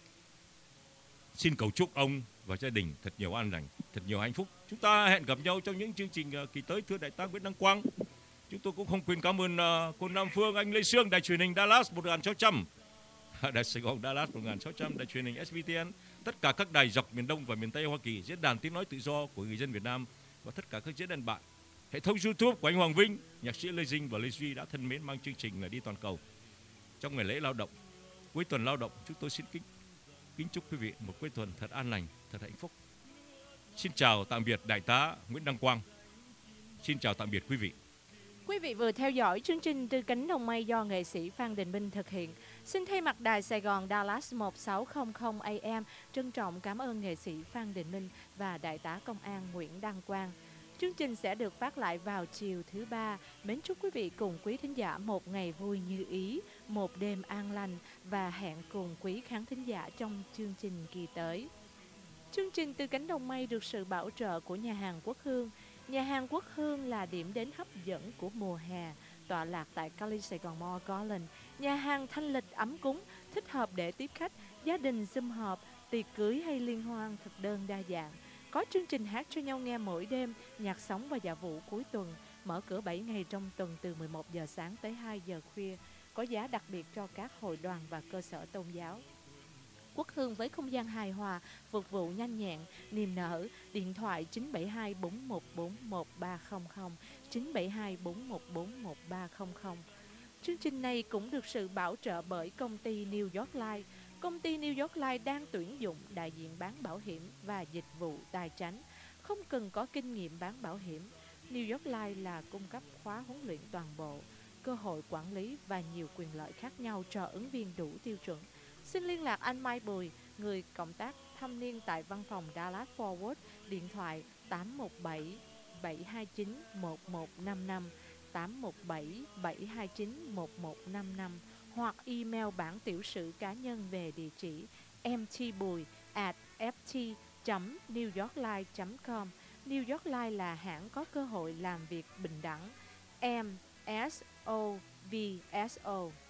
Xin cầu chúc ông và gia đình thật nhiều an lành, thật nhiều hạnh phúc. Chúng ta hẹn gặp nhau trong những chương trình kỳ tới, thưa đại tá Nguyễn Đăng Quang. Chúng tôi cũng không quên cảm ơn uh, cô Nam Phương, anh Lê Sương, đài truyền hình Dallas một nghìn sáu trăm, đài Sài Gòn Dallas một nghìn sáu trăm, đài truyền hình ét bê tê en, tất cả các đài dọc miền Đông và miền Tây Hoa Kỳ, diễn đàn tiếng nói tự do của người dân Việt Nam và tất cả các diễn đàn bạn. Hệ thống YouTube của anh Hoàng Vinh, nhạc sĩ Lê Dinh và Lê Duy đã thân mến mang chương trình là Đi Toàn Cầu. Trong ngày lễ lao động, cuối tuần lao động, chúng tôi xin kính kính chúc quý vị một cuối tuần thật an lành, thật hạnh phúc. Xin chào tạm biệt đại tá Nguyễn Đăng Quang. Xin chào tạm biệt quý vị.
Quý vị vừa theo dõi chương trình Từ Cánh Đồng Mây do nghệ sĩ Phan Đình Minh thực hiện. Xin thay mặt đài Sài Gòn Dallas một sáu không không A M trân trọng cảm ơn nghệ sĩ Phan Đình Minh và đại tá công an Nguyễn Đăng Quang. Chương trình sẽ được phát lại vào chiều thứ ba. Mến chúc quý vị cùng quý thính giả một ngày vui như ý, một đêm an lành và hẹn cùng quý khán thính giả trong chương trình kỳ tới. Chương trình Từ Cánh Đồng Mây được sự bảo trợ của nhà hàng Quốc Hương. Nhà hàng Quốc Hương là điểm đến hấp dẫn của mùa hè, tọa lạc tại Cali Sài Gòn Mall Garden. Nhà hàng thanh lịch ấm cúng, thích hợp để tiếp khách, gia đình sum họp, tiệc cưới hay liên hoan, thực đơn đa dạng. Có chương trình hát cho nhau nghe mỗi đêm, nhạc sống và dạ vụ cuối tuần. Mở cửa bảy ngày trong tuần từ mười một giờ sáng tới hai giờ khuya. có giá đặc biệt cho các hội đoàn và cơ sở tôn giáo. Quốc hương với không gian hài hòa, phục vụ nhanh nhẹn, niềm nở. Điện thoại chín bảy hai bốn một bốn một ba không không, chín bảy hai bốn một bốn một ba không không. Chương trình này cũng được sự bảo trợ bởi công ty New York Life. Công ty New York Life đang tuyển dụng đại diện bán bảo hiểm và dịch vụ tài chính, không cần có kinh nghiệm bán bảo hiểm. New York Life là cung cấp khóa huấn luyện toàn bộ, cơ hội quản lý và nhiều quyền lợi khác nhau cho ứng viên đủ tiêu chuẩn. Xin liên lạc anh Mai Bùi, người cộng tác thâm niên tại văn phòng Dallas Fort Worth, điện thoại tám một bảy bảy hai chín một một năm năm, tám một bảy bảy hai chín một một năm năm, hoặc email bản tiểu sử cá nhân về địa chỉ mtbùi at ft chấm newyorklife chấm com. New York Life là hãng có cơ hội làm việc bình đẳng. M S O V S O